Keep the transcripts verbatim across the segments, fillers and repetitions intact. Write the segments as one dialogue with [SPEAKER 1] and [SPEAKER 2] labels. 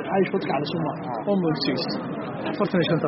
[SPEAKER 1] عايش وقتك على سمع أم السيس فرتني شنطة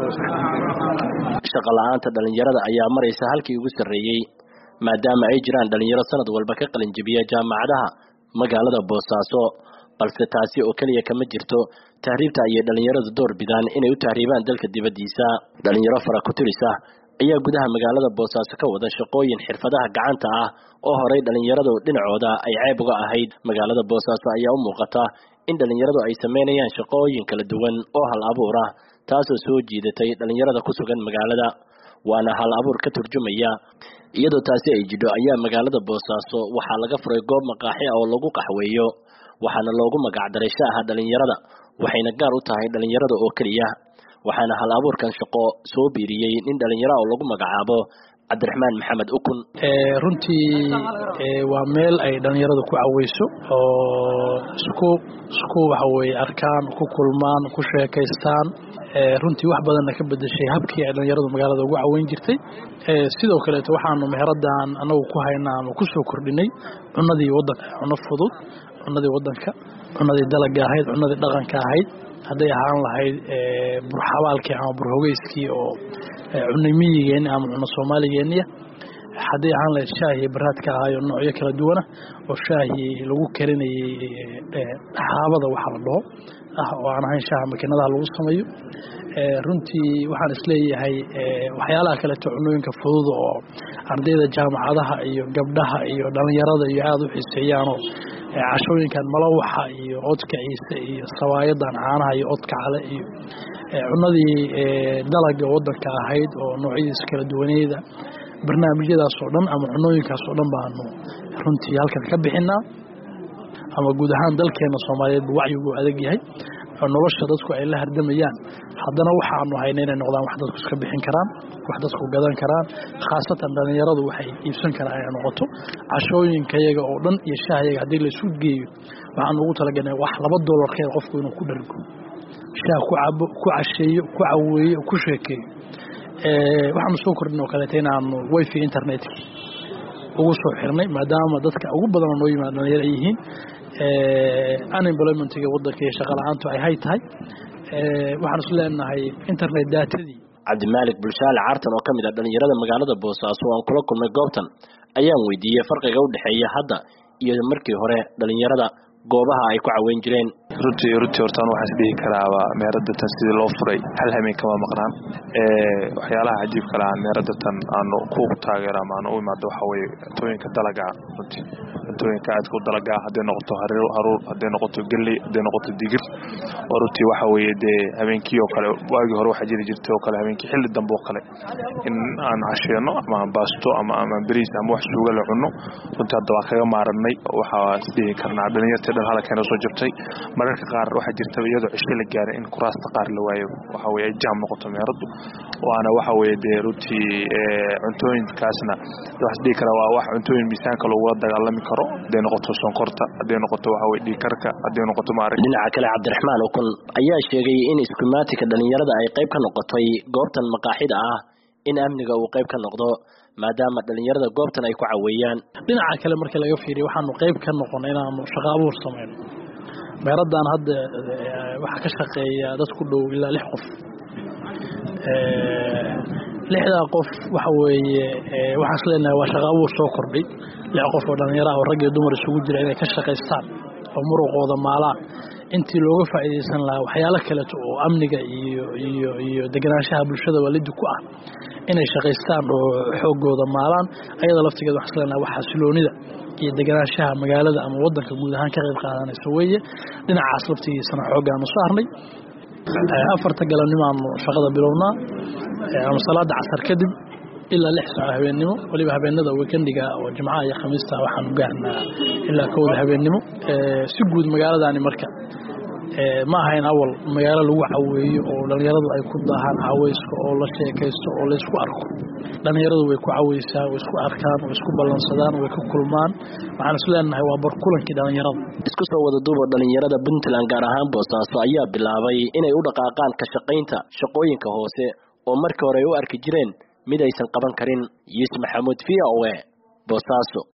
[SPEAKER 2] shaqo la'aanta dhalinyarada ayaa maraysa halkii ugu sareeyay maadaama ay jiraan dhalinyaro sanad walba ka qalin jabiya jaamacadaha magaalada Boosaaso balse taasi oo kaliya kama jirto tahriibta ay dhalinyaradu door bidaan inay u tahriibaan dalka dibadiisa dhalinyaro fara ku tirisa ayaa gudaha magaalada Boosaaso ka wada shaqooyin xirfadaha gacanta ah oo horay dhalinyaradu dhinacooda ay ceeb uga ahayd magaalada Boosaaso ayaa u muuqata in dhalinyaradu ay sameynayaan shaqooyin kala duwan oo hal abuur ah taasoo soo jiidatay dhalinyarada ku sugan magaalada waana hal abuur ka turjumaya iyadoo taasi ay jidho ayaa magaalada Boosaaso waxa laga furay goob maqaaxi ah oo lagu qaxweeyo waxaana loogu magac daray shaaha dhalinyarada waxayna gaar u tahay dhalinyarada oo kaliya waxaana hal abuurkan shaqo soo biiriyay nin dhalinyaro oo lagu magacaabo Cabdiraxmaan Maxamed Ukun
[SPEAKER 1] ee runtii ee waa meel ay dhalinyaradu ku caweyso oo isku isku waxa way arkaan ku kulmaan ku sheekaystaan ee runtii wax badan ka bedeshay habkii ay dhalinyaradu magaalada ugu caweyn jirtay ee sidoo kale waxaanu meheradan anagu ku haynaa ama ku soo kordhinay cunadii wadanka cunno fudud cunadii wadanka cunadii dalagga ahayd cunadii dhaqanka ahayd haday ahaan lahayd ee burxawaalkii ama burhogeyskii oo cunimiyeen ama cunno Soomaaliyeed haday ahaan lahayd shaahi baraadka ahayo noocyo kala duwan oo shaahi lagu karinayay xaabada waxa la dhaho ah oo aan ahayn shaaha makiinada lagu sameeyo ee runtii waxaan isleeyahay waxyaalaha kale cunooyinka fudud oo ardayda jaamacadaha iyo gabdhaha iyo dhalinyarada iyo aad u xiiseeyaan oo cashooyinkan malawaxa iyo codka ciise iyo sawaayadan caanaha iyo codka cale iyo cunadii dalagga wadanka ahayd oo noocyadiisa kala duwaneeda barnaamijyadaas oo dhan ama cunooyinkaas oo dhan baanu runtii halkan ka bixinaa ama guud ahaan dalkeena Soomaaliyeed wacyigu adag yahay nolosha dadku ay la hardamayaan haddana waxaanu haynay inay noqdaan wax dadku iska bixin karaan wax dadku gadan karaan khaasatan dhalinyaradu waxay iibsan karaan ay noqoto cashooyinka iyaga oo dhan iyo shaahiga hadii la isu geeyo waxaan ugu talagalnay wax laba dollar ka qofku inuu ku dhargo shaah ku cabo ku casheeyo ku caweeyo ku sheekeeyo ee waxaan soo kordhinay kale inaanu wifi internet ugu soo xirnay maadaama dadka ugu badan oo yimaadaan dhalinyaro yihiin ee unemployment-ga wadanka iyo shaqo la'aantu ay hay tahay ee waxaan isku leenahay internet datadii
[SPEAKER 2] Cabdimaalik Bulshaale Caartan oo kamid ah dhalinyarada magaalada Boosaaso oo kula kulmay goobtan ayaan weydiiyay farqiga u dhaxeeya hadda iyo markii hore dhalinyarada goobaha ay ku caweyn jireen
[SPEAKER 3] runtii runtii hortaan waxa isdhihi karaaba meerada tan sidii loo furay hal habeen kama maqnaan ee waxyaalaha cajiib kala ah meerada tan aanu ku taageeraa ama u imaado waxa way tooyinka dalaga runtii tooyinka aad ku dalaga haday noqoto haruur haruur haday noqoto galli haday noqoto digir oo runtii waxa way de habeenkii oo kale waagi hore waxa jiri jirtay oo kale habeenkii xilli dambe oo kale in aan casheeno ama baasto ama ama bariis ama wax suuga la cuno runtii hadda waa kaga maaranay waxa isdhihi karnaa dhalinyarada dhan halkan soo jirtay mararka qaar waxa jirta iyadoo cisho la gaaray in kuraasta qaar la waayo waxa way jaam noqoto meeradu waana waxa way de runtii ee cuntooyinkaasna wax dhigi kara waa wax cuntooyin miisaanka lagu wada dagaalami karo haday noqoto sonkorta haday noqoto waxa way dhigi karka haday noqoto maarag
[SPEAKER 2] dhinaca kale Cabdiraxmaan Ukun ayaa sheegay in iskumaatika dhalinyarada ay qayb ka noqotay goobtan maqaaxida ah in amniga uu qayb ka noqdo maadaama dhalinyarada goobtan ay ku caweeyaan
[SPEAKER 1] dhinaca kale markii laga fiiriyo waxaanu qayb ka noqon inaanu shaqo abuur sameeyno meeradan hadda waxa ka shaqeeya dad ku dhow ilaa lix qof ee lixda qof waxa weeye waxa isleeyahay waa shaqo abuur soo kordhay lix qof oo dhalinyaro oo rag iyo dumar isugu jira inay ka shaqeystaan oo muruqooda maalaan intii looga faa'iideysan lahaa waxyaalo kale oo amniga iyo iyo iyo deganaanshaha bulshada walidu ku ah inay shaqeystaan oo xoogooda maalaan ayada laftigeeda wax isleeyahay waxa xasiloonida iyo deganaanshaha magaalada ama wadanka guud ahaan ka qayb qaadanayso weeye dhinacaas laftigiisana xoogaan u saarnay afarta galabnimo aanu shaqada bilownaa ama salaada casar kadib ilaa lix saac habeenimo waliba habeenada weekendiga oo jimcaha iyo khamiista waxaan u gaarnaa ilaa kowda habeenimo si guud magaaladani marka ee ma ahayn awal magaalo lagu caweeyo oo dhalinyaradu ay ku daahaan caweyska oo la sheekaysto oo la isku arko dhalinyaradu way ku caweysaa way isku arkaan way isku balansadaan way ku kulmaan waxaan is leenahay waa barkulankii dhalinyarada
[SPEAKER 2] isku soo wada duuba dhalinyarada Puntland gaar ahaan Boosaaso ayaa bilaabay inay u dhaqaaqaan ka shaqeynta shaqooyinka hoose oo markii hore ay u arki jireen mid aysan qaban karin Yusuf Maxamuud V O A Boosaaso.